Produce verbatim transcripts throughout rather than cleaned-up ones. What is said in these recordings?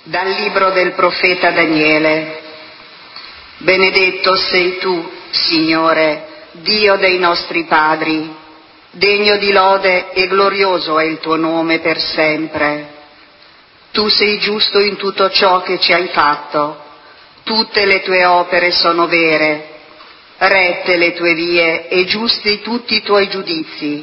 Dal libro del profeta Daniele. Benedetto sei tu, Signore, Dio dei nostri padri, degno di lode e glorioso è il tuo nome per sempre. Tu sei giusto in tutto ciò che ci hai fatto, tutte le tue opere sono vere, rette le tue vie e giusti tutti i tuoi giudizi.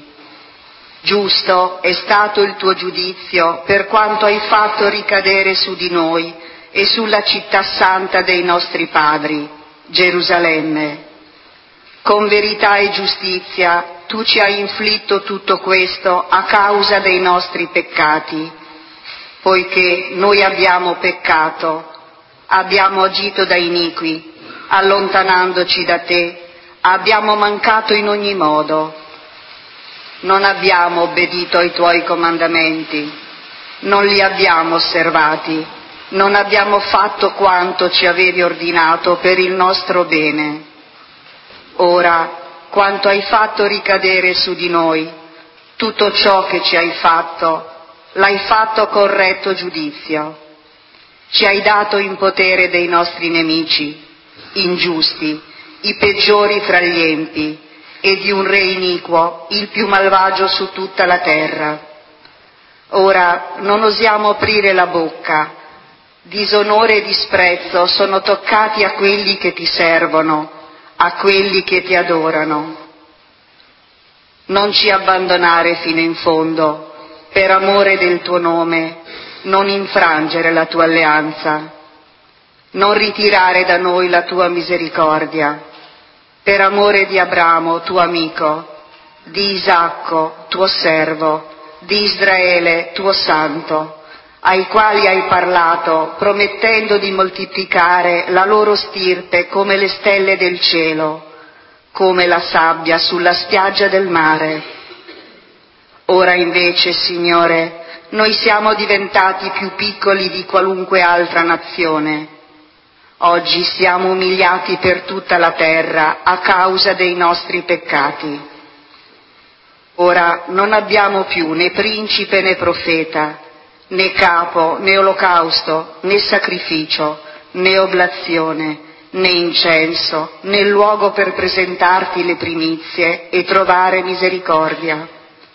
Giusto è stato il tuo giudizio per quanto hai fatto ricadere su di noi e sulla città santa dei nostri padri, Gerusalemme. Con verità e giustizia tu ci hai inflitto tutto questo a causa dei nostri peccati, poiché noi abbiamo peccato, abbiamo agito da iniqui, allontanandoci da te, abbiamo mancato in ogni modo. Non abbiamo obbedito ai tuoi comandamenti, non li abbiamo osservati, non abbiamo fatto quanto ci avevi ordinato per il nostro bene. Ora, quanto hai fatto ricadere su di noi, tutto ciò che ci hai fatto, l'hai fatto con retto giudizio. Ci hai dato in potere dei nostri nemici, ingiusti, i peggiori fra gli empi, e di un re iniquo, il più malvagio su tutta la terra. Ora non osiamo aprire la bocca, disonore e disprezzo sono toccati a quelli che ti servono, a quelli che ti adorano. Non ci abbandonare fino in fondo, per amore del tuo nome, non infrangere la tua alleanza, non ritirare da noi la tua misericordia. Per amore di Abramo, tuo amico, di Isacco, tuo servo, di Israele, tuo santo, ai quali hai parlato, promettendo di moltiplicare la loro stirpe come le stelle del cielo, come la sabbia sulla spiaggia del mare. Ora invece, Signore, noi siamo diventati più piccoli di qualunque altra nazione. Oggi siamo umiliati per tutta la terra a causa dei nostri peccati. Ora non abbiamo più né principe né profeta, né capo, né olocausto, né sacrificio, né oblazione, né incenso, né luogo per presentarti le primizie e trovare misericordia.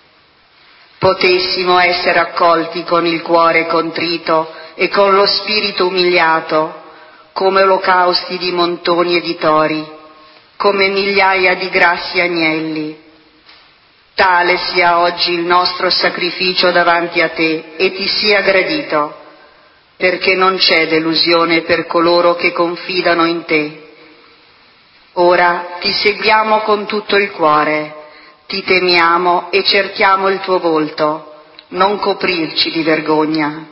Potessimo essere accolti con il cuore contrito e con lo spirito umiliato, come olocausti di montoni e di tori, come migliaia di grassi agnelli. Tale sia oggi il nostro sacrificio davanti a te e ti sia gradito, perché non c'è delusione per coloro che confidano in te. Ora ti seguiamo con tutto il cuore, ti temiamo e cerchiamo il tuo volto, non coprirci di vergogna.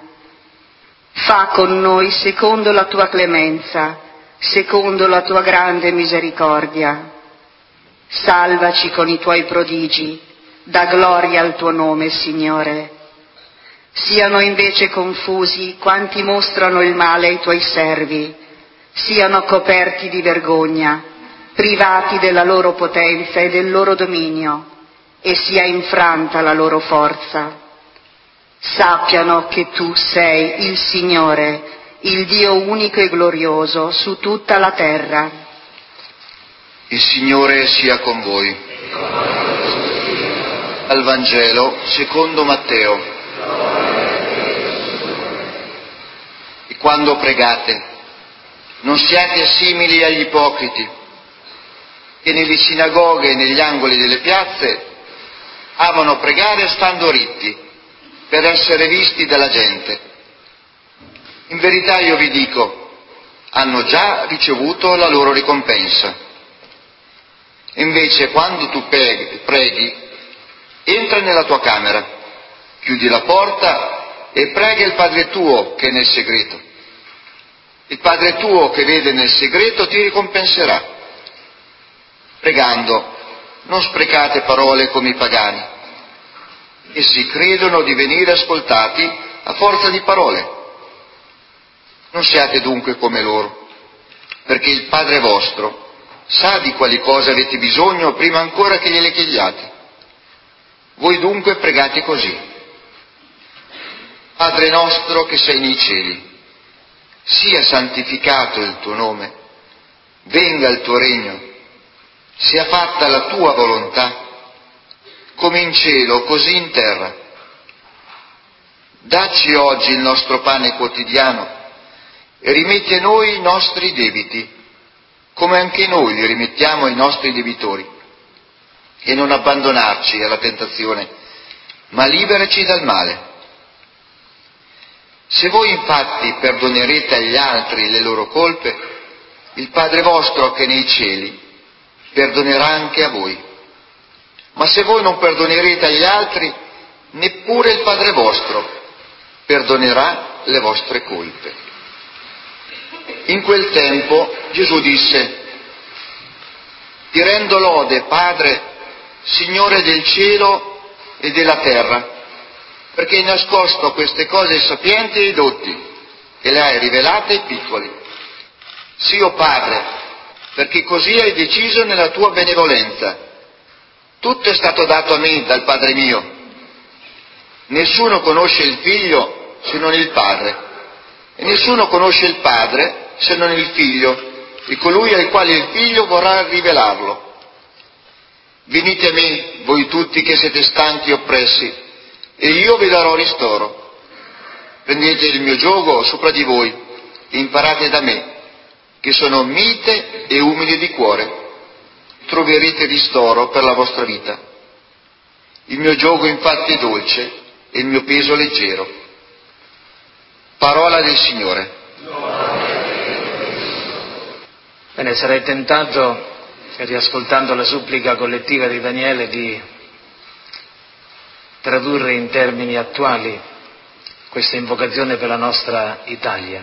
Fa con noi secondo la tua clemenza, secondo la tua grande misericordia. Salvaci con i tuoi prodigi, dà gloria al tuo nome, Signore. Siano invece confusi quanti mostrano il male ai tuoi servi, siano coperti di vergogna, privati della loro potenza e del loro dominio, e sia infranta la loro forza. Sappiano che tu sei il Signore, il Dio unico e glorioso su tutta la terra. Il Signore sia con voi. Al Vangelo secondo Matteo. E quando pregate, non siate simili agli ipocriti, che nelle sinagoghe e negli angoli delle piazze amano pregare stando ritti, per essere visti dalla gente. In verità io vi dico, hanno già ricevuto la loro ricompensa. Invece quando tu preghi, entra nella tua camera, chiudi la porta e prega il Padre tuo che è nel segreto. Il Padre tuo che vede nel segreto ti ricompenserà. Pregando, non sprecate parole come i pagani. Essi credono di venire ascoltati a forza di parole. Non siate dunque come loro, perché il Padre vostro sa di quali cose avete bisogno prima ancora che gliele chiediate. Voi dunque pregate così: Padre nostro che sei nei cieli, sia santificato il tuo nome, venga il tuo regno, sia fatta la tua volontà, come in cielo, così in terra. Dacci oggi il nostro pane quotidiano e rimetti a noi i nostri debiti, come anche noi li rimettiamo ai nostri debitori. E non abbandonarci alla tentazione, ma liberaci dal male. Se voi infatti perdonerete agli altri le loro colpe, il Padre vostro che è nei cieli perdonerà anche a voi. Ma se voi non perdonerete agli altri, neppure il Padre vostro perdonerà le vostre colpe. In quel tempo Gesù disse: ti rendo lode, Padre, Signore del cielo e della terra, perché hai nascosto queste cose ai sapienti e ai dotti e le hai rivelate ai piccoli. Sì, o Padre, perché così hai deciso nella tua benevolenza. Tutto è stato dato a me dal Padre mio. Nessuno conosce il Figlio se non il Padre, e nessuno conosce il Padre se non il Figlio, e colui al quale il Figlio vorrà rivelarlo. Venite a me, voi tutti che siete stanchi e oppressi, e io vi darò ristoro. Prendete il mio giogo sopra di voi e imparate da me, che sono mite e umile di cuore. Troverete ristoro per la vostra vita. Il mio giogo infatti è dolce e il mio peso leggero. Parola del Signore. Bene, sarei tentato, riascoltando la supplica collettiva di Daniele, di tradurre in termini attuali questa invocazione per la nostra Italia.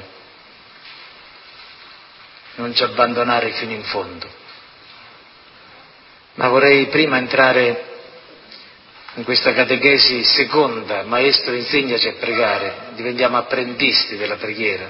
Non ci abbandonare fino in fondo. Ma vorrei prima entrare in questa catechesi seconda: Maestro, insegnaci a pregare, diventiamo apprendisti della preghiera.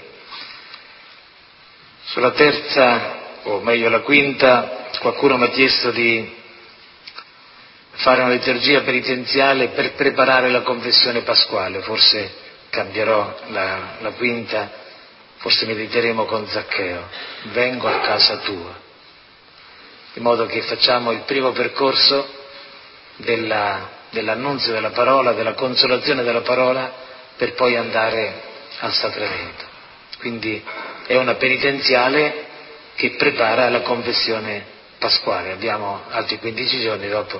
Sulla terza, o meglio la quinta, qualcuno mi ha chiesto di fare una liturgia penitenziale per preparare la confessione pasquale. Forse cambierò la, la quinta, forse mediteremo con Zaccheo: vengo a casa tua. In modo che facciamo il primo percorso della, dell'annunzio della parola, della consolazione della parola, per poi andare al sacramento. Quindi è una penitenziale che prepara la confessione pasquale. Abbiamo altri quindici giorni dopo.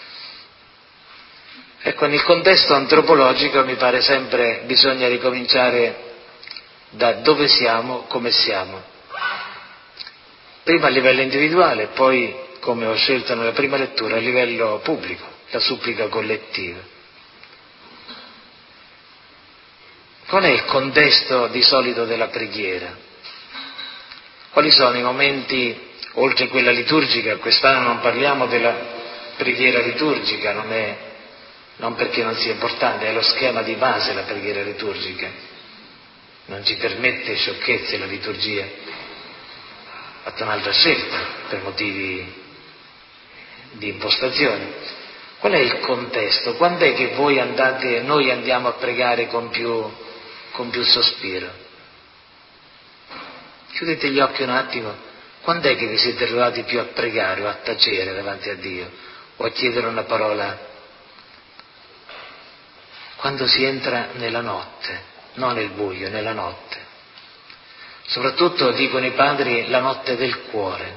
Ecco, nel contesto antropologico mi pare sempre bisogna ricominciare da dove siamo, come siamo. Prima a livello individuale, poi, come ho scelto nella prima lettura, a livello pubblico, la supplica collettiva. Qual è il contesto di solito della preghiera? Quali sono i momenti, oltre quella liturgica? Quest'anno non parliamo della preghiera liturgica, non è, non perché non sia importante, è lo schema di base la preghiera liturgica. Non ci permette sciocchezze la liturgia. Ha fatto un'altra scelta per motivi di impostazione. Qual è il contesto? Quando è che voi andate, noi andiamo a pregare con più, con più sospiro? Chiudete gli occhi un attimo. Quando è che vi siete trovati più a pregare o a tacere davanti a Dio o a chiedere una parola? Quando si entra nella notte, non nel buio, nella notte. Soprattutto, dicono i padri, la notte del cuore.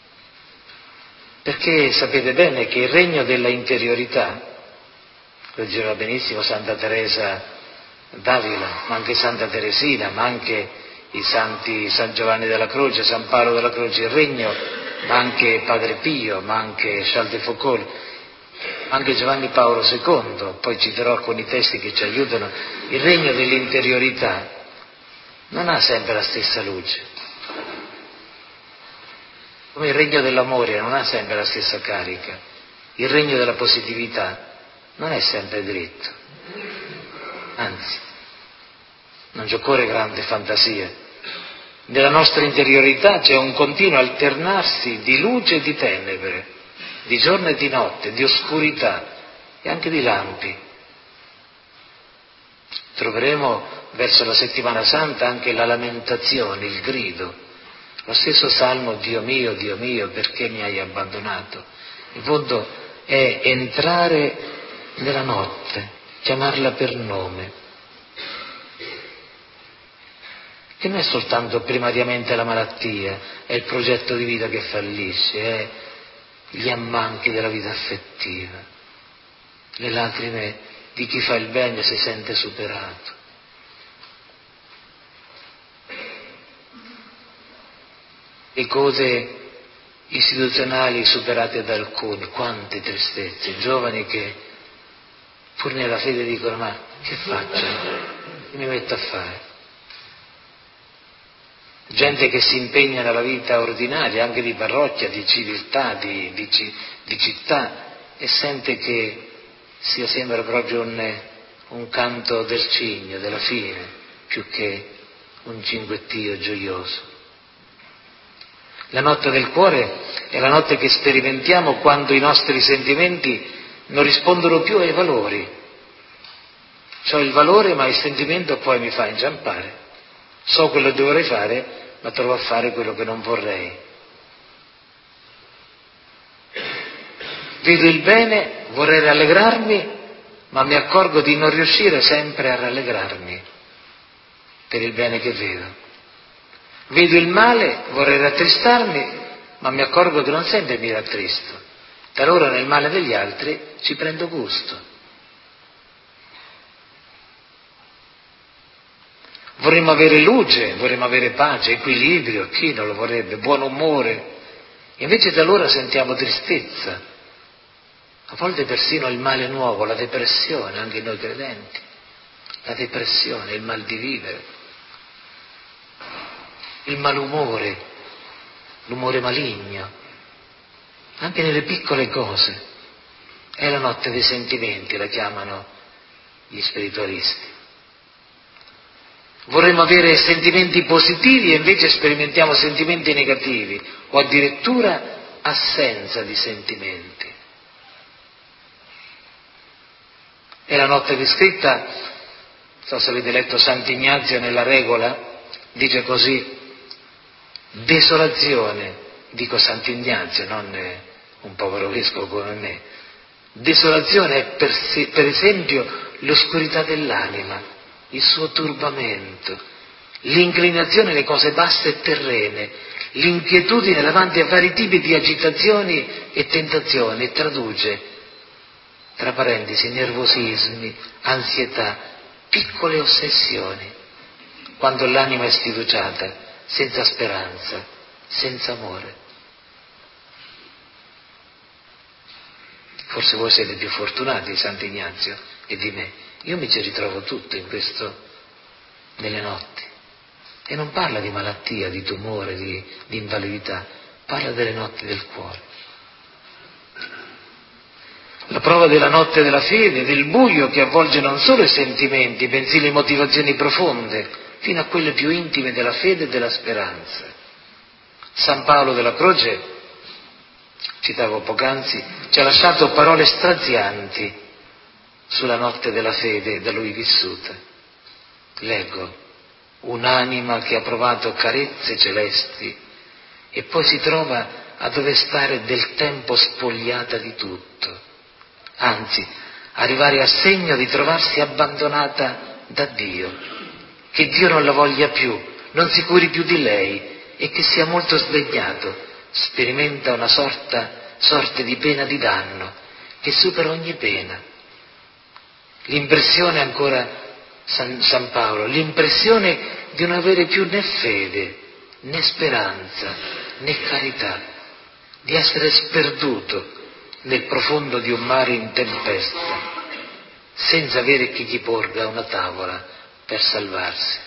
Perché sapete bene che il regno della interiorità, lo diceva benissimo Santa Teresa d'Avila, ma anche Santa Teresina, ma anche i santi San Giovanni della Croce, San Paolo della Croce, il regno, ma anche Padre Pio, ma anche Charles de Foucault, anche Giovanni Paolo secondo, poi citerò alcuni testi che ci aiutano, il regno dell'interiorità non ha sempre la stessa luce. Come il regno dell'amore non ha sempre la stessa carica. Il regno della positività non è sempre dritto. Anzi, non ci occorre grande fantasia. Nella nostra interiorità c'è un continuo alternarsi di luce e di tenebre, di giorno e di notte, di oscurità e anche di lampi. Troveremo verso la settimana santa anche la lamentazione, il grido. Lo stesso salmo, Dio mio, Dio mio, perché mi hai abbandonato? In fondo è entrare nella notte, chiamarla per nome, che non è soltanto primariamente la malattia, è il progetto di vita che fallisce, è gli ammanchi della vita affettiva, le lacrime di chi fa il bene si sente superato. Le cose istituzionali superate da alcuni, quante tristezze, giovani che pur nella fede dicono: ma che faccio? Che mi metto a fare? Gente che si impegna nella vita ordinaria, anche di parrocchia, di civiltà, di, di, di città, e sente che sia sembra proprio un, un canto del cigno, della fine, più che un cinguettio gioioso. La notte del cuore è la notte che sperimentiamo quando i nostri sentimenti non rispondono più ai valori. C'ho il valore, ma il sentimento poi mi fa inciampare. So quello che dovrei fare, ma trovo a fare quello che non vorrei. Vedo il bene, vorrei rallegrarmi, ma mi accorgo di non riuscire sempre a rallegrarmi per il bene che vedo. Vedo il male, vorrei rattristarmi, ma mi accorgo che non sempre mi rattristo. Talora nel male degli altri ci prendo gusto. Vorremmo avere luce, vorremmo avere pace, equilibrio, chi non lo vorrebbe, buon umore. Invece talora sentiamo tristezza, a volte persino il male nuovo, la depressione, anche noi credenti, la depressione, il mal di vivere, il malumore, l'umore maligno, anche nelle piccole cose. È la notte dei sentimenti, la chiamano gli spiritualisti. Vorremmo avere sentimenti positivi e invece sperimentiamo sentimenti negativi o addirittura assenza di sentimenti. È la notte descritta, non so se avete letto Sant'Ignazio nella Regola, dice così: desolazione, dico Sant'Ignazio, non un povero vescovo come me, desolazione è per, se, per esempio l'oscurità dell'anima, il suo turbamento, l'inclinazione alle cose basse e terrene, l'inquietudine davanti a vari tipi di agitazioni e tentazioni, e traduce, tra parentesi, nervosismi, ansietà, piccole ossessioni, quando l'anima è sfiduciata, senza speranza, senza amore. Forse voi siete più fortunati di Sant'Ignazio e di me. Io mi ci ritrovo tutto in questo, nelle notti. E non parla di malattia, di tumore, di, di invalidità, parla delle notti del cuore. La prova della notte della fede, del buio che avvolge non solo i sentimenti, bensì le motivazioni profonde, fino a quelle più intime della fede e della speranza. San Paolo della Croce, citavo poc'anzi, ci ha lasciato parole strazianti sulla notte della fede da lui vissuta. Leggo: un'anima che ha provato carezze celesti e poi si trova a dover stare del tempo spogliata di tutto, anzi arrivare a segno di trovarsi abbandonata da Dio, che Dio non la voglia più, non si curi più di lei e che sia molto sdegnato, sperimenta una sorta, sorte di pena di danno che supera ogni pena. L'impressione, ancora San, San Paolo, l'impressione di non avere più né fede, né speranza, né carità, di essere sperduto nel profondo di un mare in tempesta, senza avere chi gli porga una tavola per salvarsi.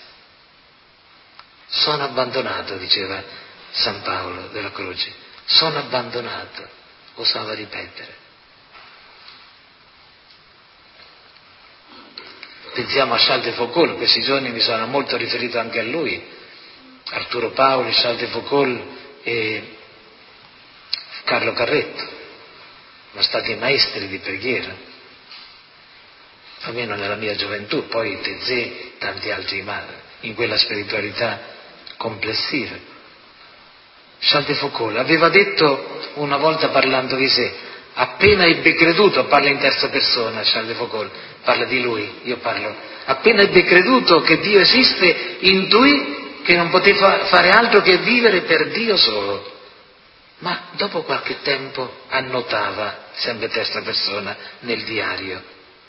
Sono abbandonato, diceva San Paolo della Croce, sono abbandonato, osava ripetere. Pensiamo a Charles de Foucault, questi giorni mi sono molto riferito anche a lui, Arturo Paoli, Charles de Foucault e Carlo Carretto, sono stati maestri di preghiera. almeno nella mia gioventù, poi Tézé, tanti altri, ma in quella spiritualità complessiva. Charles de Foucault aveva detto una volta parlando di sé, appena ebbe creduto, parla in terza persona Charles de Foucault, parla di lui, io parlo, appena ebbe creduto che Dio esiste, intuì che non poteva fare altro che vivere per Dio solo. Ma dopo qualche tempo annotava, sempre terza persona, nel diario.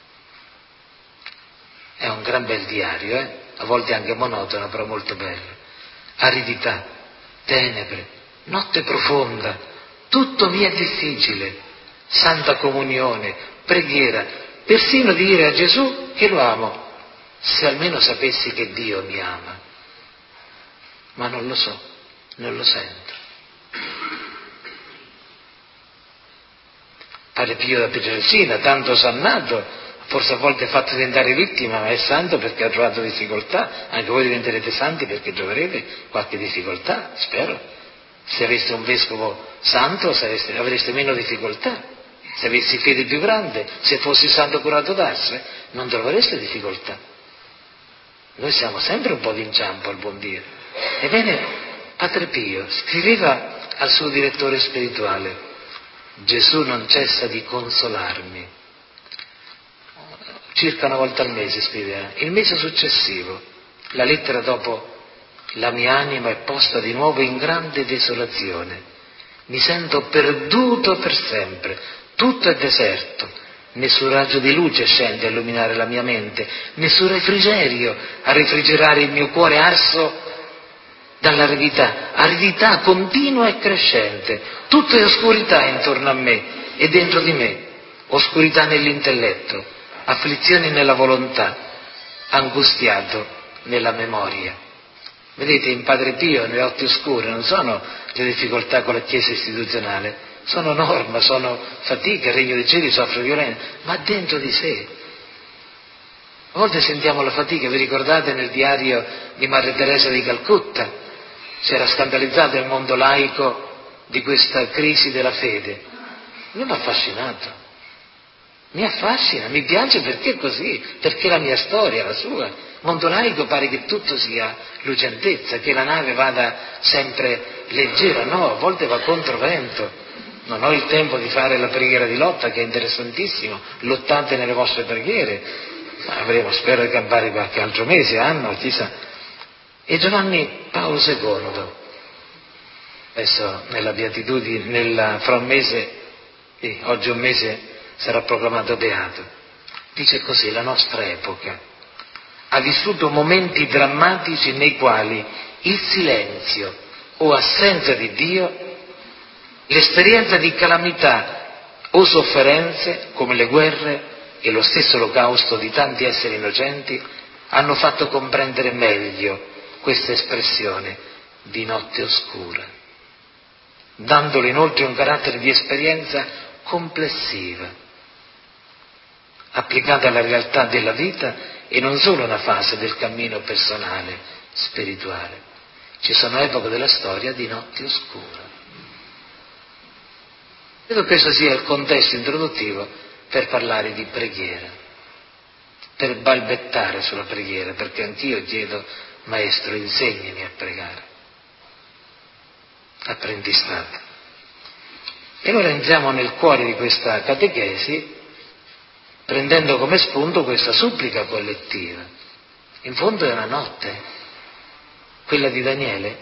È un gran bel diario, eh? A volte anche monotono, però molto bello. Aridità, tenebre, notte profonda, tutto mi è difficile. Santa comunione, preghiera, persino dire a Gesù che lo amo. Se almeno sapessi che Dio mi ama. Ma non lo so, non lo sento. Padre Pio da Pietrelcina, tanto sannato, forse a volte fatto diventare vittima, ma è santo perché ha trovato difficoltà. Anche voi diventerete santi perché troverete qualche difficoltà, spero. Se aveste un vescovo santo sareste, avreste meno difficoltà. Se avessi fede più grande, se fossi santo curato d'Ars, non trovereste difficoltà. Noi siamo sempre un po' d'inciampo al buon Dio. Ebbene, Padre Pio scriveva al suo direttore spirituale: Gesù non cessa di consolarmi. Circa una volta al mese scriveva. Il mese successivo, la lettera dopo: la mia anima è posta di nuovo in grande desolazione. Mi sento perduto per sempre. Tutto è deserto. Nessun raggio di luce scende a illuminare la mia mente, nessun refrigerio a refrigerare il mio cuore arso dall'aridità, aridità continua e crescente. Tutto è oscurità intorno a me e dentro di me, oscurità nell'intelletto, afflizioni nella volontà, angustiato nella memoria. Vedete, in Padre Pio le notti oscure non sono le difficoltà con la Chiesa istituzionale, sono norma, sono fatica, il regno dei cieli soffre violenza, ma dentro di sé. A volte sentiamo la fatica, vi ricordate nel diario di Madre Teresa di Calcutta? Si era scandalizzato il mondo laico di questa crisi della fede. Mi ha affascinato, mi affascina, mi piace perché è così, perché la mia storia, la sua. Il mondo laico pare che tutto sia lucentezza, che la nave vada sempre leggera, no, a volte va contro vento. Non ho il tempo di fare la preghiera di lotta, che è interessantissimo, lottate nelle vostre preghiere, avremo, spero, di campare qualche altro mese, anno, chissà. E Giovanni Paolo secondo, adesso nella beatitudine, nella, fra un mese, eh, oggi un mese, sarà proclamato beato, dice così: la nostra epoca ha vissuto momenti drammatici nei quali il silenzio o assenza di Dio, l'esperienza di calamità o sofferenze come le guerre e lo stesso olocausto di tanti esseri innocenti hanno fatto comprendere meglio questa espressione di notte oscura, dandole inoltre un carattere di esperienza complessiva, applicata alla realtà della vita e non solo una fase del cammino personale, spirituale. Ci sono epoche della storia di notti oscure. Credo che questo sia il contesto introduttivo per parlare di preghiera, per balbettare sulla preghiera, perché anch'io chiedo: Maestro, insegnami a pregare. Apprendistato. E ora entriamo nel cuore di questa catechesi, prendendo come spunto questa supplica collettiva. In fondo è una notte, quella di Daniele.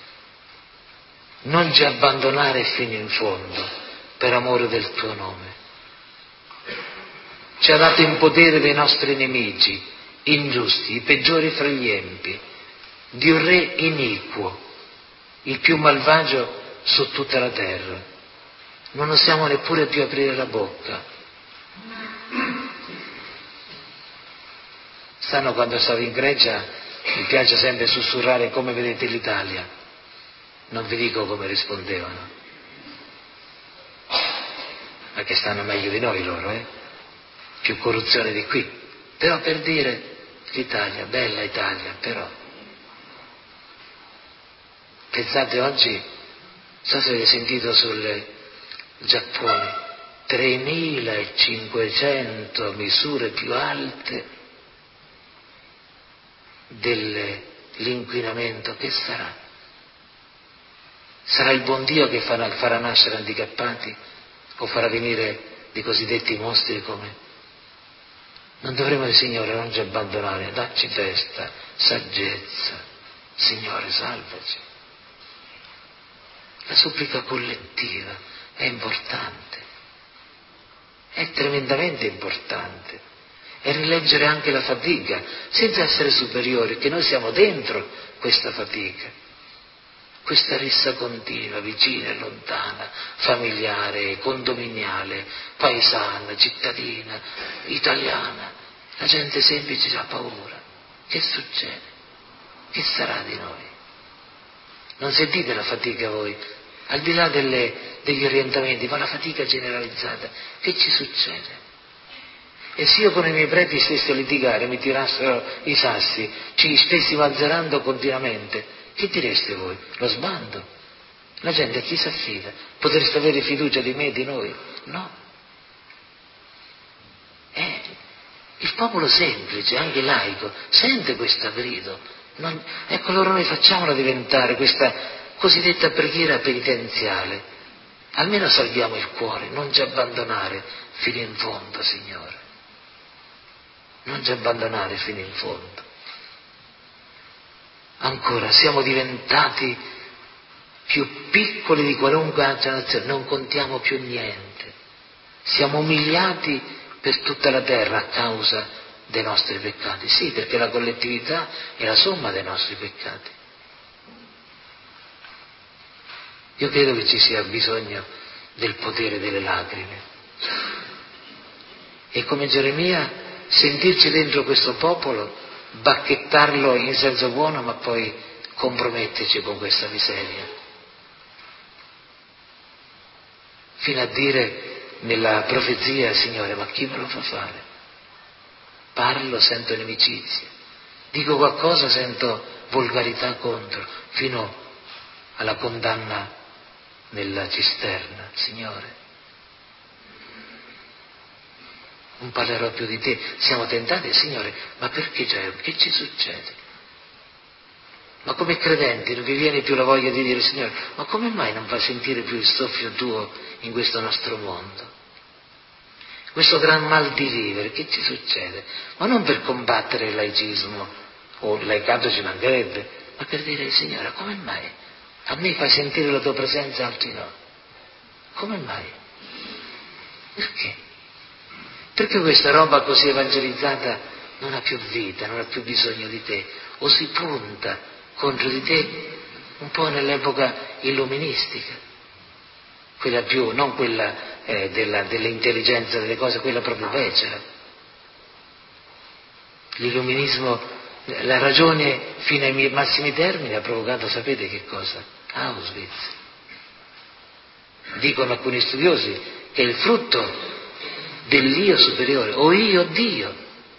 Non ci abbandonare fino in fondo, per amore del tuo nome. Ci ha dato in potere dei nostri nemici, ingiusti, i peggiori fra gli empi, di un re iniquo, il più malvagio su tutta la terra. Non osiamo neppure più aprire la bocca. Sanno, quando stavo in Grecia mi piace sempre sussurrare: come vedete l'Italia? Non vi dico come rispondevano, ma che stanno meglio di noi loro, eh? Più corruzione di qui. Però per dire l'Italia, bella Italia, però. Pensate oggi, non so se avete sentito sul Giappone, tremilacinquecento misure più alte dell'inquinamento, che sarà? Sarà il buon Dio che farà, farà nascere handicappati o farà venire dei cosiddetti mostri come? Non dovremo dire: Signore, non ci abbandonare, dacci testa, saggezza, Signore, salvaci. La supplica collettiva è importante, è tremendamente importante. E rileggere anche la fatica, senza essere superiori, che noi siamo dentro questa fatica, questa rissa continua, vicina e lontana, familiare, condominiale, paesana, cittadina, italiana. La gente semplice ha paura. Che succede? Che sarà di noi? Non sentite la fatica voi? Al di là delle, degli orientamenti, ma la fatica generalizzata, che ci succede? E se io con i miei preti stessi a litigare mi tirassero i sassi, ci stessimo azzerando continuamente, che direste voi? Lo sbando. La gente a chi si affida? Potreste avere fiducia di me e di noi? No. Eh, il popolo semplice, anche laico, sente questo grido. Non, ecco, allora noi facciamola diventare questa cosiddetta preghiera penitenziale. Almeno salviamo il cuore, non ci abbandonare fino in fondo, Signore. Non ci abbandonare fino in fondo. Ancora, siamo diventati più piccoli di qualunque altra nazione, non contiamo più niente. Siamo umiliati per tutta la terra a causa dei nostri peccati. Sì, perché la collettività è la somma dei nostri peccati. Io credo che ci sia bisogno del potere delle lacrime. E come Geremia, sentirci dentro questo popolo, bacchettarlo in senso buono, ma poi comprometterci con questa miseria. Fino a dire nella profezia: Signore, ma chi me lo fa fare? Parlo, sento inimicizia. Dico qualcosa, sento volgarità contro, fino alla condanna nella cisterna. Signore, non parlerò più di te. Siamo tentati, Signore, ma perché già? Che ci succede? Ma come credenti non vi viene più la voglia di dire: Signore, ma come mai non fai sentire più il soffio tuo in questo nostro mondo? Questo gran mal di vivere, che ci succede? Ma non per combattere il laicismo, o il laicato ci mancherebbe, ma per dire: Signore, come mai? A me fai sentire la tua presenza, altri no. Come mai? Perché? Perché questa roba così evangelizzata non ha più vita, non ha più bisogno di te, o si punta contro di te un po' nell'epoca illuministica, quella più, non quella eh, della, dell'intelligenza delle cose, quella proprio becera. L'illuminismo, la ragione fino ai massimi termini ha provocato, sapete che cosa? Auschwitz. Dicono alcuni studiosi che è il frutto dell'io superiore, o io Dio.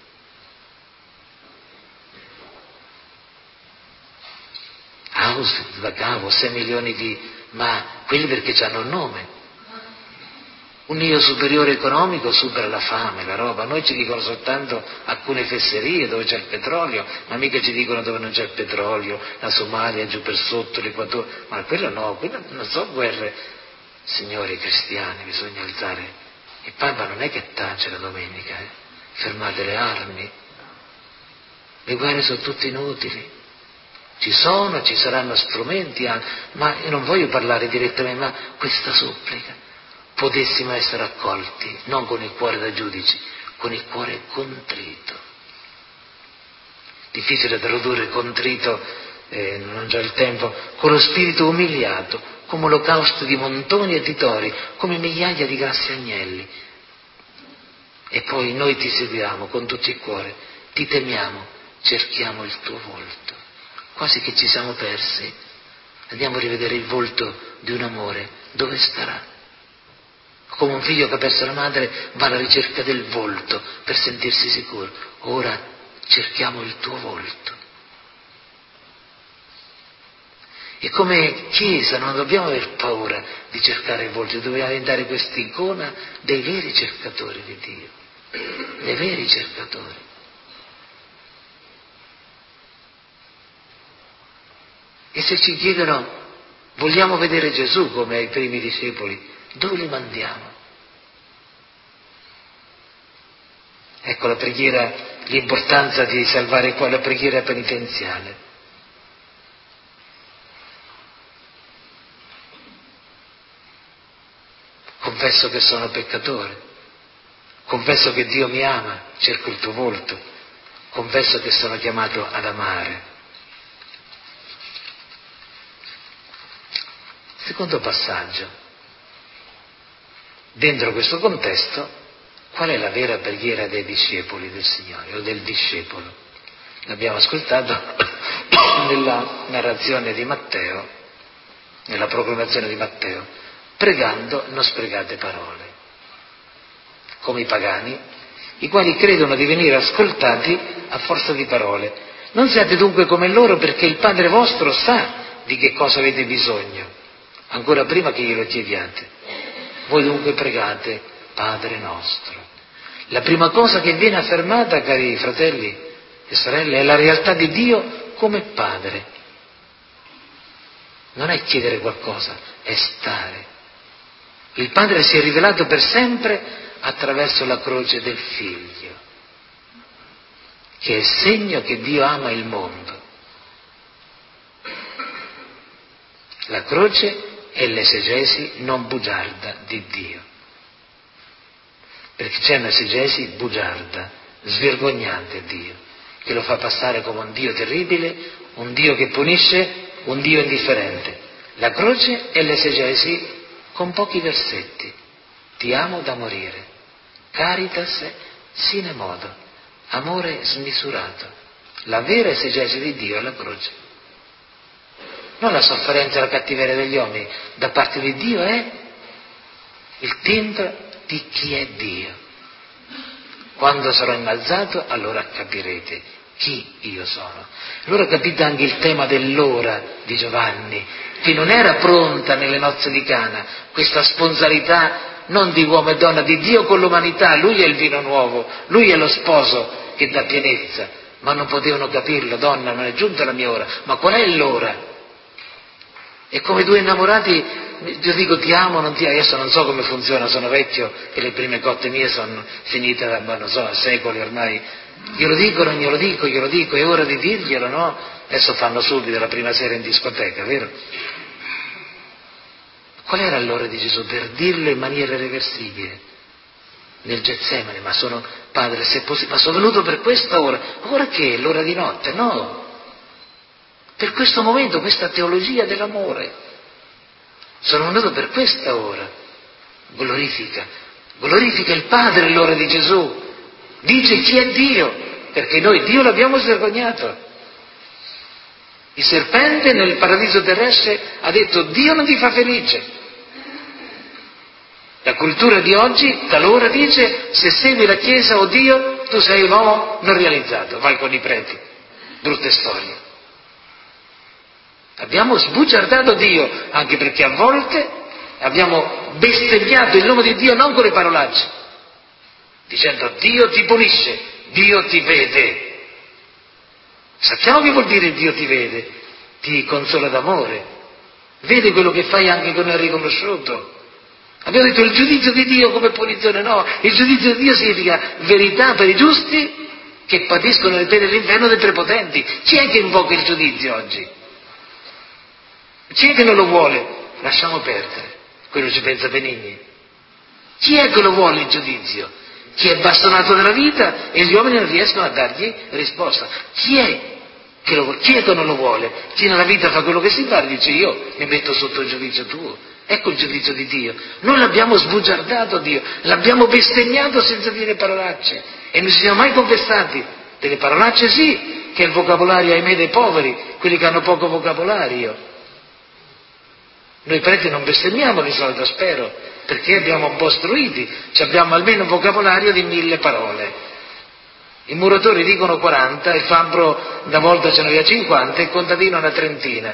Auschwitz, Dachau, sei milioni di... ma quelli perché hanno un nome. Un io superiore economico supera la fame, la roba. Noi ci dicono soltanto alcune fesserie dove c'è il petrolio, ma mica ci dicono dove non c'è il petrolio, la Somalia giù per sotto, l'Equatore, ma quello no, quello non so guerre. Signori cristiani, bisogna alzare. Il Papa non è che tace la domenica, eh? Fermate le armi, le guerre sono tutte inutili, ci sono, ci saranno strumenti, ma io non voglio parlare direttamente, ma questa supplica, potessimo essere accolti, non con il cuore da giudici, con il cuore contrito. Difficile tradurre contrito, eh, non c'è il tempo, con lo spirito umiliato, come olocausto di montoni e di tori, come migliaia di grassi agnelli. E poi noi ti seguiamo con tutto il cuore, ti temiamo, cerchiamo il tuo volto. Quasi che ci siamo persi, andiamo a rivedere il volto di un amore, dove starà? Come un figlio che ha perso la madre va alla ricerca del volto per sentirsi sicuro. Ora cerchiamo il tuo volto. E come Chiesa non dobbiamo aver paura di cercare il volto, dobbiamo diventare quest'icona dei veri cercatori di Dio, dei veri cercatori. E se ci chiedono, vogliamo vedere Gesù come ai primi discepoli, dove li mandiamo? Ecco la preghiera, l'importanza di salvare qua la preghiera penitenziale. Confesso che sono peccatore, confesso che Dio mi ama, cerco il tuo volto, confesso che sono chiamato ad amare. Secondo passaggio, dentro questo contesto, qual è la vera preghiera dei discepoli del Signore o del discepolo? L'abbiamo ascoltato nella narrazione di Matteo, nella proclamazione di Matteo. Pregando non sprecate parole, come i pagani, i quali credono di venire ascoltati a forza di parole. Non siate dunque come loro, perché il Padre vostro sa di che cosa avete bisogno, ancora prima che glielo chiediate. Voi dunque pregate, Padre nostro. La prima cosa che viene affermata, cari fratelli e sorelle, è la realtà di Dio come Padre. Non è chiedere qualcosa, è stare. Il Padre si è rivelato per sempre attraverso la croce del Figlio, che è il segno che Dio ama il mondo. La croce è l'esegesi non bugiarda di Dio, perché c'è un'esegesi bugiarda, svergognante a Dio, che lo fa passare come un Dio terribile, un Dio che punisce, un Dio indifferente. La croce è l'esegesi con pochi versetti. Ti amo da morire, caritas sine modo, amore smisurato. La vera esegesi di Dio è la croce. Non la sofferenza e la cattiveria degli uomini, da parte di Dio è il timbro di chi è Dio. Quando sarò innalzato, allora capirete chi io sono. Allora capite anche il tema dell'ora di Giovanni, che non era pronta nelle nozze di Cana, questa sponsalità non di uomo e donna, di Dio con l'umanità. Lui è il vino nuovo, lui è lo sposo che dà pienezza, ma non potevano capirlo. Donna, non è giunta la mia ora. Ma qual è l'ora? E come due innamorati, io dico ti amo, non ti amo. Adesso non so come funziona, sono vecchio e le prime cotte mie sono finite da, non so, secoli ormai. Glielo dico, non glielo dico, glielo dico, è ora di dirglielo, no? Adesso fanno subito la prima sera in discoteca, vero? Qual era l'ora di Gesù? Per dirlo in maniera irreversibile, nel Getsemane, ma sono, Padre, se possibile, ma sono venuto per questa ora. Ora che? L'ora di notte? No! Per questo momento, questa teologia dell'amore. Sono venuto per questa ora. Glorifica, glorifica il Padre l'ora di Gesù. Dice chi è Dio, perché noi Dio l'abbiamo svergognato. Il serpente nel paradiso terrestre ha detto Dio non ti fa felice. La cultura di oggi talora dice se segui la Chiesa o Dio tu sei un uomo non realizzato, vai con i preti. Brutte storie. Abbiamo sbugiardato Dio, anche perché a volte abbiamo bestemmiato il nome di Dio non con le parolacce, dicendo Dio ti punisce, Dio ti vede. Sappiamo che vuol dire Dio ti vede, ti consola d'amore, vede quello che fai anche che non è riconosciuto. Abbiamo detto il giudizio di Dio come punizione, no, il giudizio di Dio significa verità per i giusti che patiscono le pene dell'inferno dei prepotenti. Chi è che invoca il giudizio oggi? Chi è che non lo vuole? Lasciamo perdere, quello ci pensa Benigni. Chi è che lo vuole il giudizio? Chi è bastonato dalla vita e gli uomini non riescono a dargli risposta. Chi è che lo vuole? Chi è che non lo vuole? Chi nella vita fa quello che si fa dice io mi metto sotto il giudizio tuo. Ecco il giudizio di Dio. Noi l'abbiamo sbugiardato Dio, l'abbiamo bestemmiato senza dire parolacce e non ci siamo mai confessati. Delle parolacce sì, che è il vocabolario ahimè dei poveri, quelli che hanno poco vocabolario. Noi preti non bestemmiamo di solito, spero, perché abbiamo un po' istruiti, abbiamo almeno un vocabolario di mille parole. I muratori dicono quaranta, il fabbro una volta ce n'aveva cinquanta, il contadino una trentina.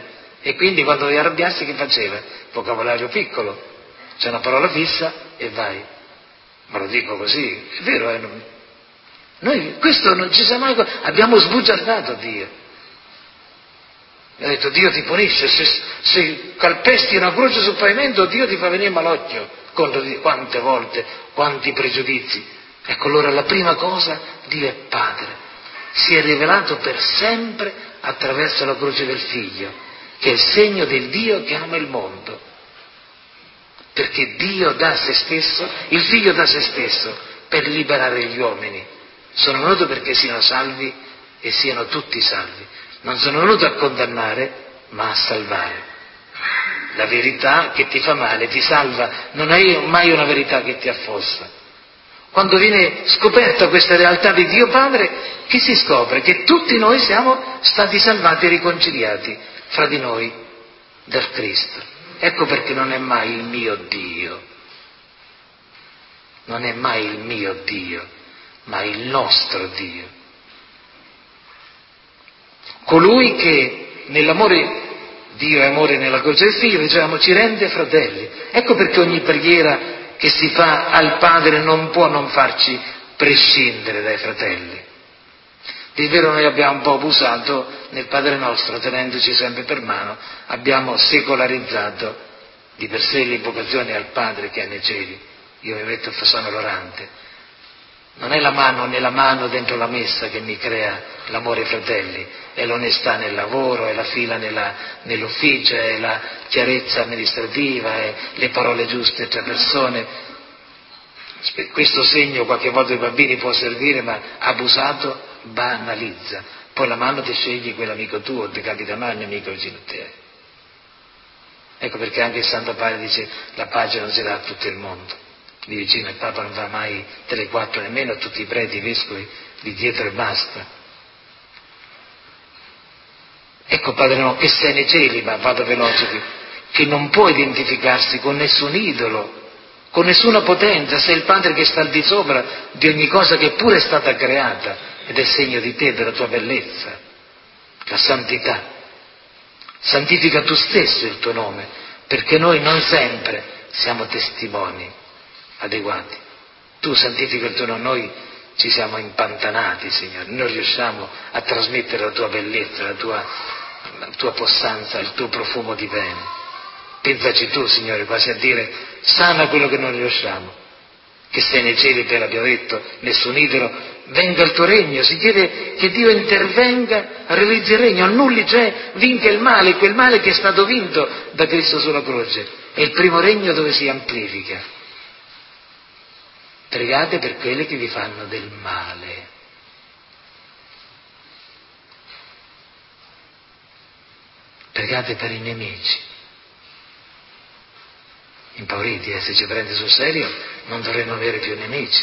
E quindi quando doveva arrabbiarsi che faceva? Vocabolario piccolo, c'è una parola fissa e vai. Ma lo dico così, è vero, eh? Non... Noi questo non ci siamo mai... abbiamo sbugiardato Dio. Mi ha detto Dio ti punisce, se, se calpesti una croce sul pavimento Dio ti fa venire malocchio. Contro di quante volte, quanti pregiudizi. Ecco allora la prima cosa, Dio è Padre. Si è rivelato per sempre attraverso la croce del Figlio, che è il segno del Dio che ama il mondo. Perché Dio dà se stesso, il Figlio dà se stesso per liberare gli uomini. Sono venuto perché siano salvi e siano tutti salvi. Non sono venuto a condannare, ma a salvare. La verità che ti fa male ti salva, non hai mai una verità che ti affossa. Quando viene scoperta questa realtà di Dio Padre, che si scopre? Che tutti noi siamo stati salvati e riconciliati fra di noi dal Cristo. Ecco perché non è mai il mio Dio, non è mai il mio Dio, ma il nostro Dio. Colui che nell'amore, Dio è amore nella croce del Figlio, diciamo, ci rende fratelli. Ecco perché ogni preghiera che si fa al Padre non può non farci prescindere dai fratelli. Di vero noi abbiamo un po' abusato nel Padre nostro, tenendoci sempre per mano, abbiamo secolarizzato di per sé l'invocazione al Padre che è nei cieli. Io mi metto, sono l'orante. Non è la mano nella mano dentro la messa che mi crea l'amore ai fratelli, è l'onestà nel lavoro, è la fila nella, nell'ufficio, è la chiarezza amministrativa, è le parole giuste tra persone. Questo segno qualche volta ai bambini può servire, ma abusato banalizza. Poi la mano ti scegli quell'amico tuo, ti capita mai un nemico vicino a te. Ecco perché anche il Santo Padre dice la pace non si dà a tutto il mondo. Lì vicino il Papa non va mai tre quattro nemmeno a tutti i preti, i vescovi di dietro e basta. Ecco Padre no, che sei nei cieli, ma vado veloce, che non può identificarsi con nessun idolo, con nessuna potenza, sei il Padre che sta al di sopra di ogni cosa che pure è stata creata ed è segno di te, della tua bellezza, la santità. Santifica tu stesso il tuo nome, perché noi non sempre siamo testimoni adeguati. Tu santifica il tuo nome, noi ci siamo impantanati, Signore, non riusciamo a trasmettere la tua bellezza, la tua, la tua possanza, il tuo profumo di bene. Pensaci tu, Signore, quasi a dire, sana quello che non riusciamo, che sei nei cieli, te l'abbiamo detto, nessun idolo, venga il tuo regno, si chiede che Dio intervenga, realizzi il regno, annulli, cioè vinca il male, quel male che è stato vinto da Cristo sulla croce, è il primo regno dove si amplifica. Pregate per quelli che vi fanno del male. Pregate per i nemici. Impauriti, eh, se ci prende sul serio non dovremmo avere più nemici.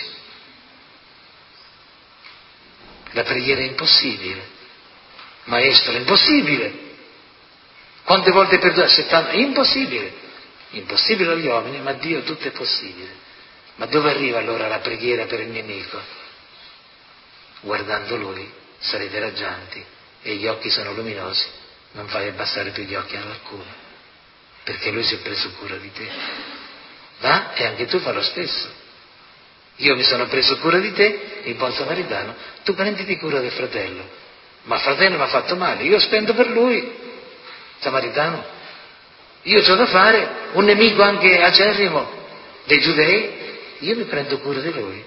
La preghiera è impossibile. Maestro, è impossibile. Quante volte perdono? settanta È impossibile. Impossibile agli uomini, ma a Dio tutto è possibile. Ma dove arriva allora la preghiera per il nemico? Guardando Lui sarete raggianti e gli occhi sono luminosi, non fai abbassare più gli occhi ad alcuno, perché Lui si è preso cura di te. Va e anche tu fai lo stesso. Io mi sono preso cura di te, il buon samaritano, tu prenditi cura del fratello. Ma il fratello mi ha fatto male, io spendo per lui, samaritano. Io c'ho da fare, un nemico anche acerrimo dei giudei, io mi prendo cura di lui.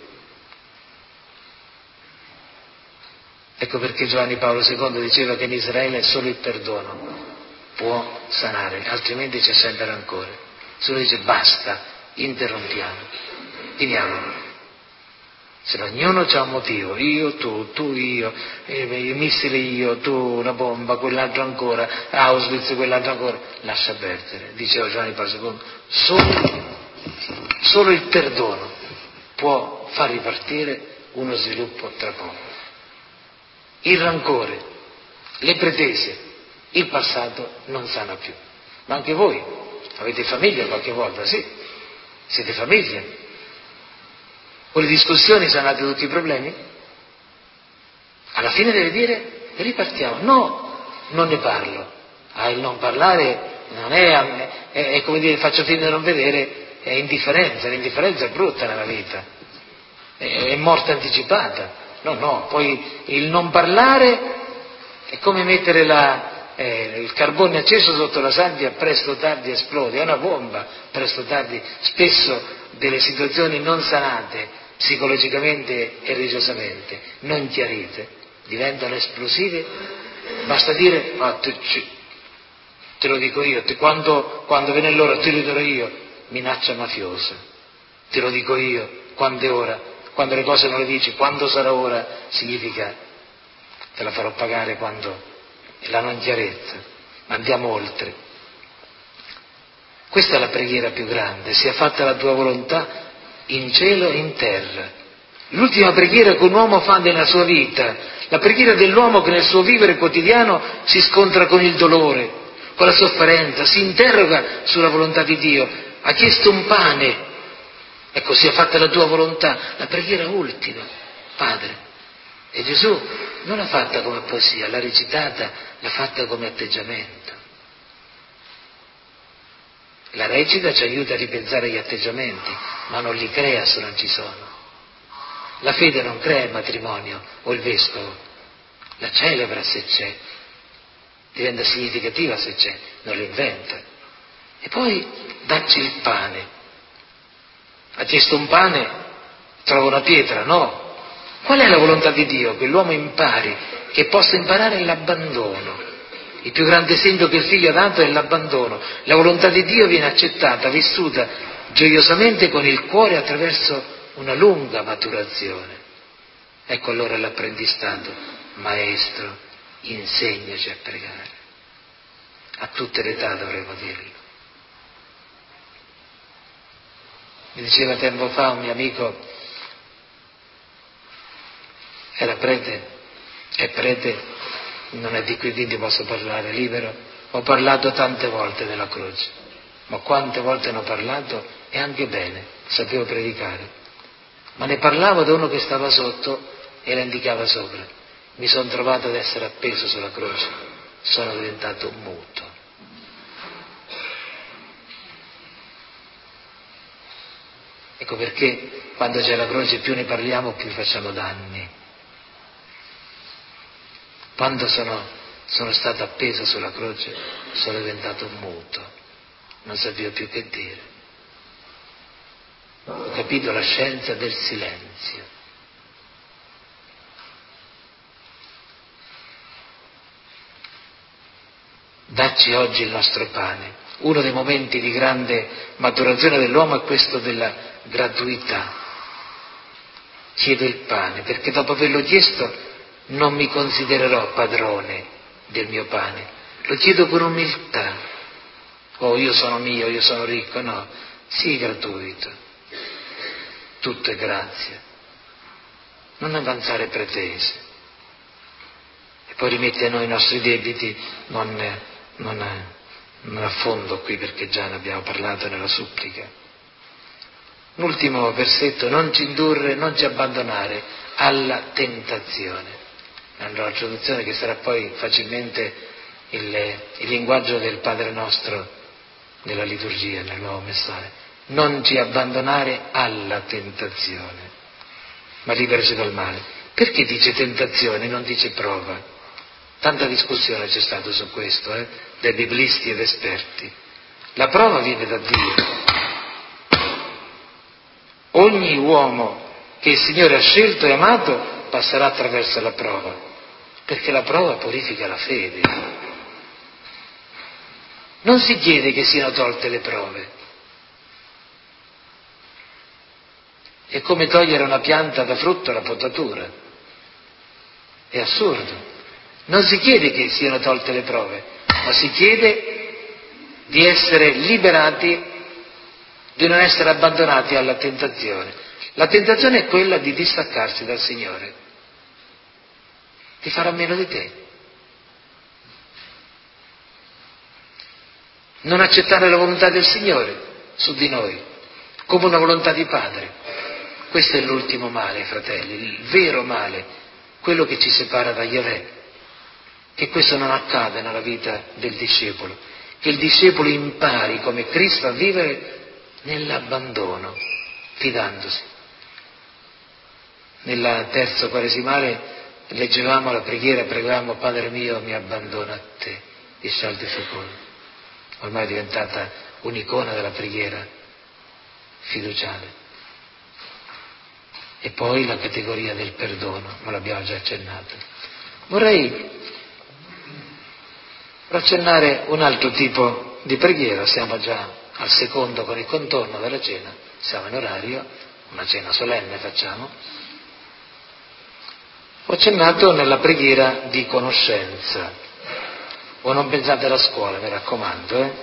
Ecco perché Giovanni Paolo secondo diceva che in Israele solo il perdono può sanare, altrimenti c'è sempre rancore. Solo dice basta, interrompiamo, finiamo. Se ognuno c'ha un motivo, io, tu, tu, io, i missili io, tu, una bomba, quell'altro ancora, Auschwitz, quell'altro ancora, lascia perdere, diceva Giovanni Paolo secondo, solo, solo il perdono può far ripartire uno sviluppo tra popoli. Il rancore, le pretese, il passato non sana più. Ma anche voi avete famiglia qualche volta, sì, siete famiglia. Con le discussioni sanate tutti i problemi? Alla fine deve dire ripartiamo. No, non ne parlo. Ah, il non parlare non è, è, è come dire faccio finta di non vedere, è indifferenza, l'indifferenza è brutta nella vita, è, è morte anticipata. No, no, poi il non parlare è come mettere la, eh, il carbone acceso sotto la sabbia, presto o tardi esplode, è una bomba, presto o tardi. Spesso delle situazioni non sanate psicologicamente e religiosamente, non chiarite, diventano esplosive. Basta dire, ah, te, te lo dico io, te, quando, quando viene l'ora te lo dirò io, minaccia mafiosa, te lo dico io, quando è ora. Quando le cose non le dici, quando sarà ora, significa te la farò pagare quando è la non chiarezza. Ma andiamo oltre. Questa è la preghiera più grande, sia fatta la tua volontà in cielo e in terra. L'ultima preghiera che un uomo fa nella sua vita, la preghiera dell'uomo che nel suo vivere quotidiano si scontra con il dolore, con la sofferenza, si interroga sulla volontà di Dio. Ha chiesto un pane. Ecco, sia fatta la tua volontà, la preghiera ultima, Padre. E Gesù non l'ha fatta come poesia, l'ha recitata, l'ha fatta come atteggiamento. La recita ci aiuta a ripensare agli atteggiamenti, ma non li crea se non ci sono. La fede non crea il matrimonio o il vescovo, la celebra se c'è, diventa significativa se c'è, non la inventa. E poi dacci il pane. Ha chiesto un pane, trova una pietra, no. Qual è la volontà di Dio? Che l'uomo impari, che possa imparare l'abbandono. Il più grande esempio che il figlio ha dato è l'abbandono. La volontà di Dio viene accettata, vissuta gioiosamente con il cuore attraverso una lunga maturazione. Ecco allora l'apprendistato. Maestro, insegnaci a pregare. A tutte le età dovremmo dirlo. Mi diceva tempo fa un mio amico, era prete, è prete, non è di qui quindi posso parlare libero, ho parlato tante volte della croce, ma quante volte ne ho parlato e anche bene, sapevo predicare, ma ne parlavo da uno che stava sotto e la indicava sopra, mi sono trovato ad essere appeso sulla croce, sono diventato muto. Ecco perché quando c'è la croce più ne parliamo più facciamo danni. Quando sono, sono stato appeso sulla croce sono diventato muto, non sapevo più che dire. Ho capito la scienza del silenzio. Dacci oggi il nostro pane. Uno dei momenti di grande maturazione dell'uomo è questo della gratuità. Chiedo il pane, perché dopo averlo chiesto non mi considererò padrone del mio pane. Lo chiedo con umiltà. Oh, io sono mio, io sono ricco. No, sii gratuito. Tutto è grazia. Non avanzare pretese. E poi rimetti a noi i nostri debiti, non, non, non affondo qui perché già ne abbiamo parlato nella supplica. L'ultimo versetto, non ci indurre, non ci abbandonare alla tentazione. Allora, la traduzione che sarà poi facilmente il, il linguaggio del Padre nostro nella liturgia, nel nuovo messaggio. Non ci abbandonare alla tentazione, ma liberaci dal male. Perché dice tentazione, non dice prova? Tanta discussione c'è stata su questo, eh, dai biblisti ed esperti. La prova viene da Dio. Ogni uomo che il Signore ha scelto e amato passerà attraverso la prova, perché la prova purifica la fede. Non si chiede che siano tolte le prove. È come togliere una pianta da frutto alla potatura. È assurdo. Non si chiede che siano tolte le prove, ma si chiede di essere liberati, di non essere abbandonati alla tentazione. La tentazione è quella di distaccarsi dal Signore, di fare a meno di te. Non accettare la volontà del Signore su di noi, come una volontà di Padre. Questo è l'ultimo male, fratelli, il vero male, quello che ci separa da Yahweh. che questo non accada nella vita del discepolo, che il discepolo impari come Cristo a vivere nell'abbandono, fidandosi. Nella terza quaresimale leggevamo la preghiera, pregavamo: Padre mio, mi abbandono a te, i saldi sepolcri. Ormai è diventata un'icona della preghiera fiduciale. E poi la categoria del perdono, ma l'abbiamo già accennato. Vorrei accennare un altro tipo di preghiera, siamo già al secondo con il contorno della cena, siamo in orario, una cena solenne facciamo. Ho accennato nella preghiera di conoscenza, o non pensate alla scuola, mi raccomando, eh?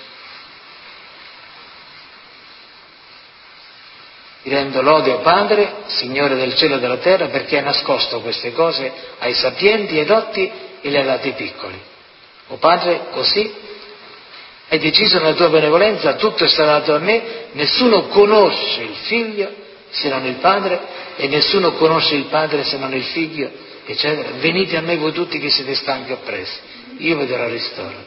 Ti rendo lode, o Padre, Signore del cielo e della terra, perché hai nascosto queste cose ai sapienti e dotti e le hai date ai piccoli. O Padre, così hai deciso nella tua benevolenza, tutto è stato dato a me, nessuno conosce il Figlio se non il Padre, e nessuno conosce il Padre se non il Figlio, eccetera. Venite a me voi tutti che siete stanchi e oppressi, io vi darò ristoro.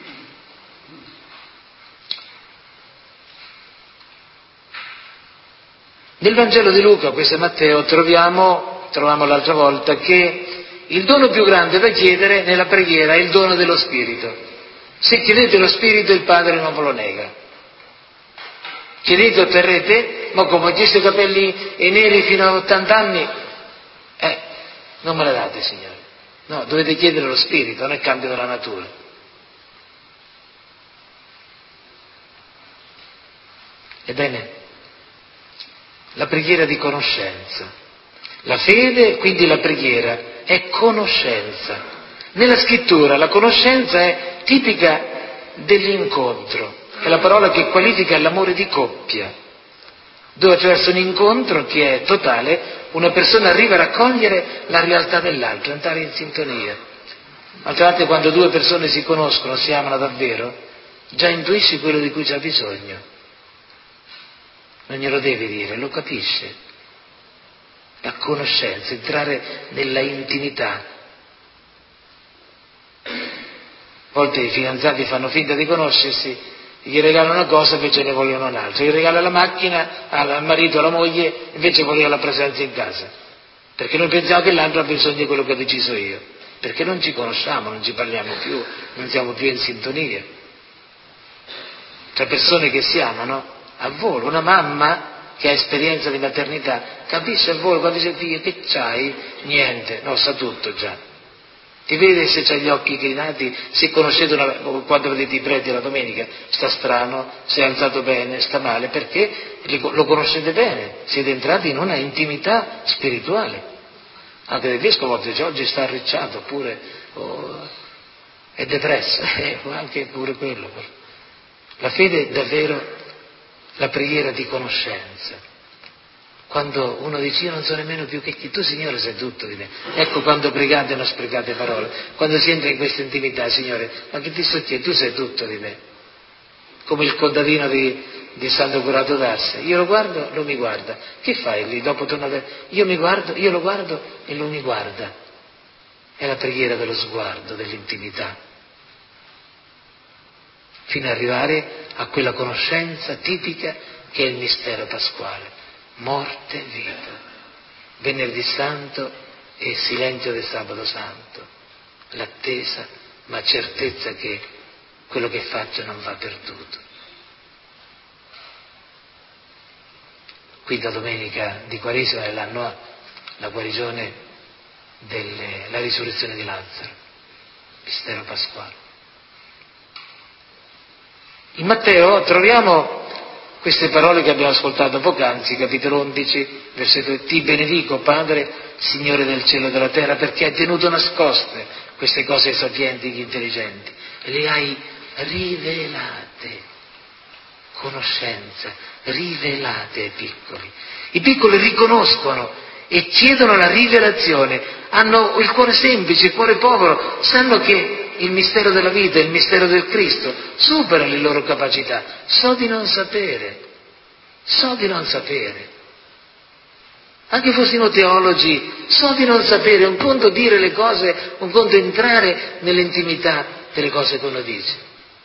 Nel Vangelo di Luca, questo è Matteo, troviamo, trovavamo l'altra volta, che il dono più grande da chiedere nella preghiera è il dono dello Spirito. Se chiedete lo Spirito, il Padre non ve lo nega. Chiedete, otterrete, ma come ho chiesto i capelli e neri fino a ottanta anni, eh, non me la date, Signore. No, dovete chiedere lo Spirito, non è cambio della natura. Ebbene, la preghiera di conoscenza. La fede, quindi la preghiera, è conoscenza. Nella scrittura la conoscenza è tipica dell'incontro, è la parola che qualifica l'amore di coppia, dove attraverso un incontro che è totale una persona arriva a raccogliere la realtà dell'altro, entrare in sintonia. Altre volte quando due persone si conoscono, si amano davvero, già intuisci quello di cui c'ha bisogno. Non glielo devi dire, lo capisce. La conoscenza, entrare nella intimità. A volte i fidanzati fanno finta di conoscersi, gli regalano una cosa invece ne vogliono un'altra, gli regala la macchina al marito o alla moglie invece voleva la presenza in casa, perché noi pensiamo che l'altro ha bisogno di quello che ho deciso io, perché non ci conosciamo, non ci parliamo più, non siamo più in sintonia. Tra persone che si amano a volo, una mamma che ha esperienza di maternità capisce a volo quando dice: figlio, che c'hai? Niente, no, sa tutto già. Ti vede se c'ha gli occhi inclinati, se conoscete una, quando vedete i preti la domenica, sta strano, si è alzato bene, sta male, perché lo conoscete bene, siete entrati in una intimità spirituale. Anche del vescovo a volte dice: oggi sta arricciato, oppure oh, è depresso, eh, anche pure quello. La fede è davvero la preghiera di conoscenza. Quando uno dice: io non so nemmeno più che chi, tu Signore sai tutto di me. Ecco quando pregate non sprecate parole. Quando si entra in questa intimità: Signore, ma che ti so chiedere? Tu sai tutto di me. Come il contadino di, di Santo Curato d'Ars. Io lo guardo, lui mi guarda. Che fai lì? Dopo tornate? Io mi guardo, io lo guardo e lui mi guarda. È la preghiera dello sguardo, dell'intimità. Fino ad arrivare a quella conoscenza tipica che è il mistero pasquale. Morte e vita, venerdì santo e silenzio del sabato santo, l'attesa ma certezza che quello che faccio non va perduto. Quinta domenica di Quaresima dell'anno A, la guarigione della risurrezione di Lazzaro, mistero pasquale. In Matteo troviamo queste parole che abbiamo ascoltato poc'anzi, capitolo undici, versetto: ti benedico, Padre, Signore del cielo e della terra, perché hai tenuto nascoste queste cose ai sapienti e agli intelligenti e le hai rivelate. Conoscenza, rivelate ai piccoli. I piccoli riconoscono e chiedono la rivelazione, hanno il cuore semplice, il cuore povero, sanno che il mistero della vita, il mistero del Cristo supera le loro capacità. So di non sapere, so di non sapere. Anche fossimo teologi, so di non sapere, un conto dire le cose, un conto entrare nell'intimità delle cose che uno dice.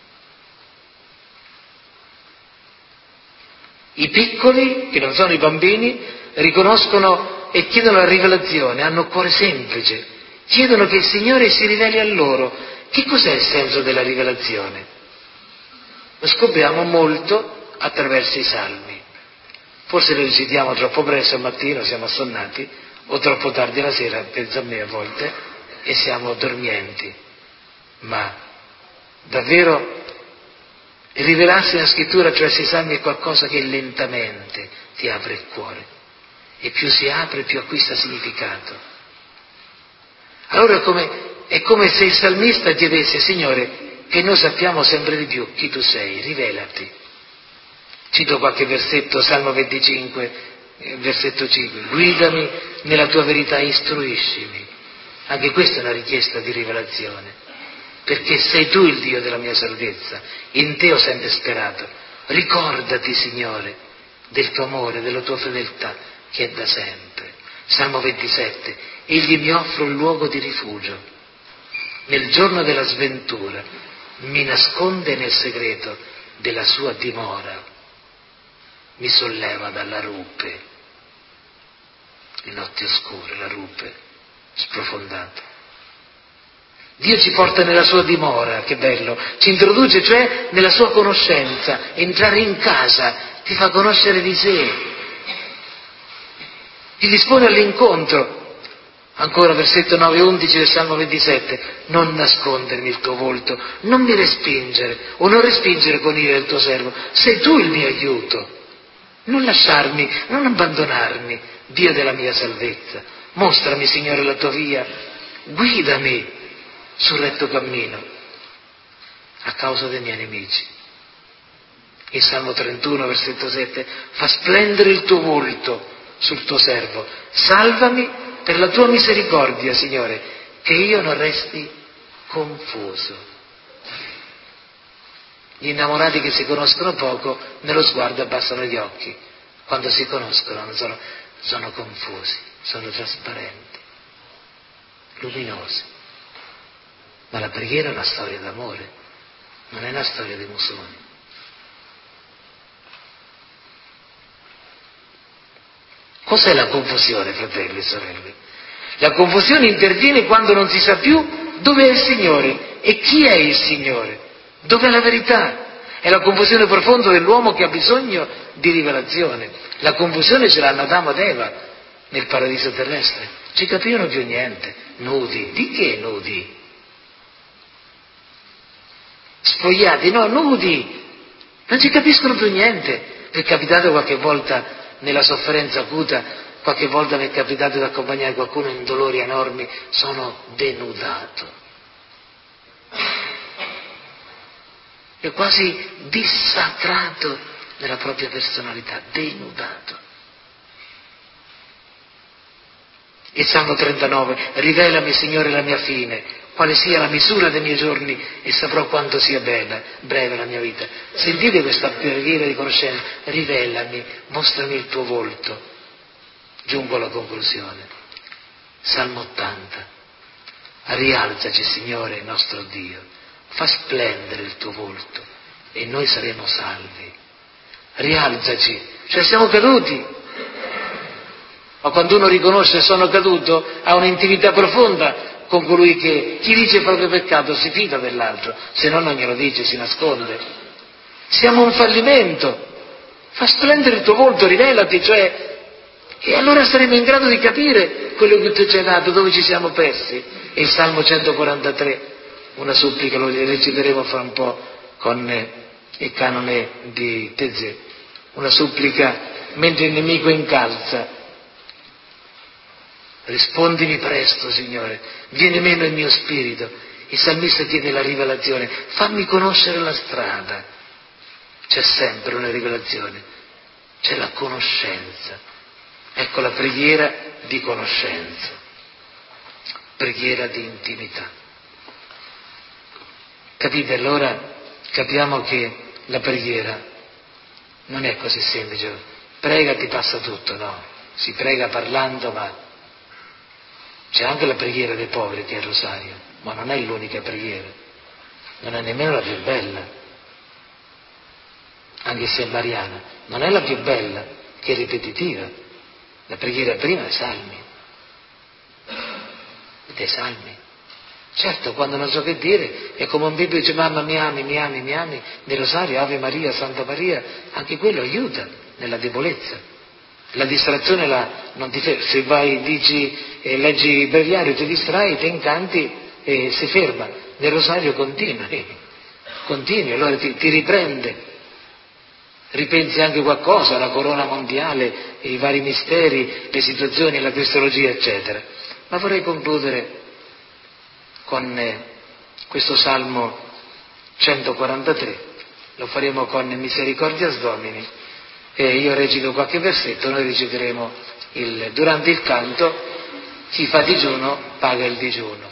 I piccoli, che non sono i bambini, riconoscono e chiedono la rivelazione, hanno cuore semplice, chiedono che il Signore si riveli a loro. Che cos'è il senso della rivelazione? Lo scopriamo molto attraverso i salmi. Forse lo recitiamo troppo presto al mattino, siamo assonnati, o troppo tardi la sera, penso a me a volte, e siamo dormienti. Ma davvero rivelarsi nella scrittura attraverso i salmi è qualcosa che lentamente ti apre il cuore, e più si apre più acquista significato. Allora è come, è come se il salmista chiedesse: Signore, che noi sappiamo sempre di più chi tu sei, rivelati. Cito qualche versetto, Salmo venticinque, versetto cinque, guidami nella tua verità, istruiscimi. Anche questa è una richiesta di rivelazione, perché sei tu il Dio della mia salvezza, in te ho sempre sperato. Ricordati, Signore, del tuo amore, della tua fedeltà, che è da sempre. Salmo ventisette, egli mi offre un luogo di rifugio. Nel giorno della sventura mi nasconde nel segreto della sua dimora. Mi solleva dalla rupe, le notti oscure, la rupe sprofondata. Dio ci porta nella sua dimora, che bello, ci introduce cioè nella sua conoscenza, entrare in casa, ti fa conoscere di sé, ti dispone all'incontro. Ancora versetto nove e undici del Salmo ventisette, non nascondermi il tuo volto, non mi respingere, o non respingere con ira il tuo servo, sei tu il mio aiuto. Non lasciarmi, non abbandonarmi, Dio della mia salvezza. Mostrami, Signore, la tua via, guidami sul retto cammino a causa dei miei nemici. Il Salmo trentuno, versetto sette, fa splendere il tuo volto sul tuo servo. Salvami per la tua misericordia, Signore, che io non resti confuso. Gli innamorati che si conoscono poco, nello sguardo abbassano gli occhi. Quando si conoscono non sono, sono confusi, sono trasparenti, luminosi. Ma la preghiera è una storia d'amore, non è una storia di emozioni. Cos'è la confusione, fratelli e sorelle? La confusione interviene quando non si sa più dove è il Signore e chi è il Signore. Dov'è la verità? È la confusione profonda dell'uomo che ha bisogno di rivelazione. La confusione ce l'hanno Adamo ed Eva nel paradiso terrestre. Ci capivano più niente. Nudi. Di che nudi? Spogliati? No, nudi. Non ci capiscono più niente. Vi è capitato qualche volta nella sofferenza acuta, qualche volta mi è capitato di accompagnare qualcuno in dolori enormi, sono denudato. È quasi dissacrato nella propria personalità, denudato. Il Salmo trentanove, rivelami, Signore, la mia fine, quale sia la misura dei miei giorni e saprò quanto sia bella, breve la mia vita. Sentite questa preghiera di conoscenza, rivelami, mostrami il tuo volto. Giungo alla conclusione. Salmo ottanta, rialzaci, Signore, nostro Dio. Fa splendere il tuo volto e noi saremo salvi. Rialzaci, cioè siamo caduti. Ma quando uno riconosce sono caduto, ha un'intimità profonda con colui che chi dice il proprio peccato si fida dell'altro, se no non glielo dice, si nasconde. Siamo un fallimento. Fa splendere il tuo volto, rivelati, cioè, e allora saremo in grado di capire quello che tu ci hai dato, dove ci siamo persi. E il Salmo centoquarantatré, una supplica, lo reciteremo fra un po' con il canone di Tezè, una supplica mentre il nemico incalza. Rispondimi presto, Signore, viene meno il mio spirito. Il salmista chiede la rivelazione, fammi conoscere la strada. C'è sempre una rivelazione, c'è la conoscenza. Ecco la preghiera di conoscenza, preghiera di intimità. Capite? Allora capiamo che la preghiera non è così semplice. Prega, ti passa tutto, no. si prega parlando, ma c'è anche la preghiera dei poveri che è il rosario, ma non è l'unica preghiera, non è nemmeno la più bella, anche se è mariana, non è la più bella, che è ripetitiva. La preghiera prima è salmi, dei salmi. Certo, quando non so che dire, è come un bimbo dice mamma mi ami, mi ami, mi ami, nel rosario Ave Maria, Santa Maria, anche quello aiuta nella debolezza. La distrazione la, non ti ferma, se vai, dici, eh, leggi il breviario, ti distrai, ti incanti e si ferma. Nel rosario continui, continui, allora ti, ti riprende. Ripensi anche qualcosa, la corona mondiale, i vari misteri, le situazioni, la cristologia, eccetera. Ma vorrei concludere con eh, questo Salmo centoquarantatré, lo faremo con Misericordias Domini, e io recito qualche versetto, noi reciteremo il, durante il canto, chi fa digiuno paga il digiuno.